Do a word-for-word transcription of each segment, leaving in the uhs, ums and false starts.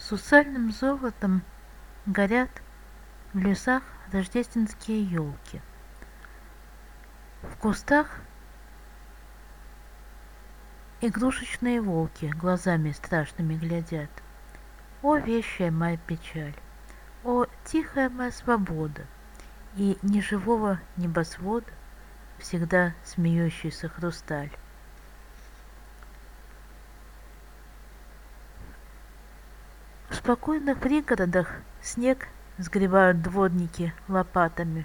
Сусальным золотом горят в лесах рождественские елки. В кустах игрушечные волки глазами страшными глядят. О, вещая моя печаль! О, тихая моя свобода! И ни живого небосвода всегда смеющийся хрусталь. В спокойных пригородах снег сгребают дворники лопатами.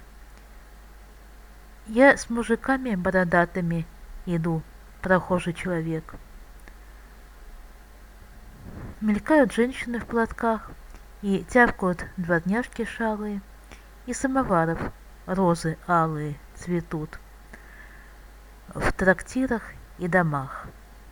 Я с мужиками бородатыми иду, прохожий человек. Мелькают женщины в платках, и тявкают дворняжки шалые, и самоваров розы алые цветут в трактирах и домах.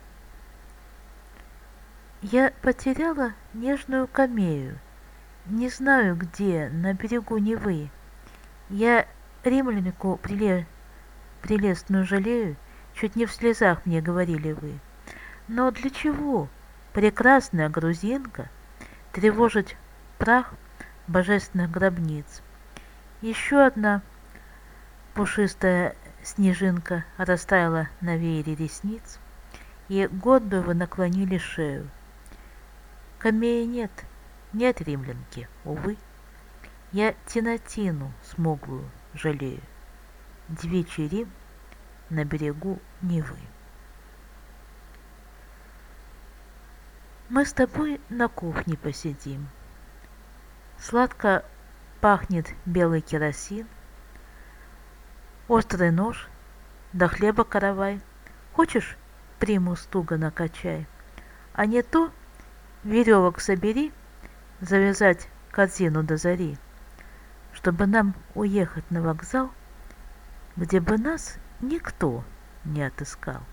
Я потеряла нежную камею, не знаю где, на берегу Невы. Я римлянку приле... прелестную жалею, чуть не в слезах мне говорили вы. Но для чего, прекрасная грузинка, тревожить прах божественных гробниц? Еще одна пушистая снежинка растаяла на веере ресниц, и год бы вы наклонили шею. Камеи нет, нет римлянки, увы. Я Тинатину смуглую жалею, девичий Рим на берегу Невы. Мы с тобой на кухне посидим. Сладко пахнет белый керосин, острый нож, да хлеба каравай. Хочешь, примус туго накачай, а не то веревок собери, завязать корзину до зари, чтобы нам уехать на вокзал, где бы нас никто не отыскал.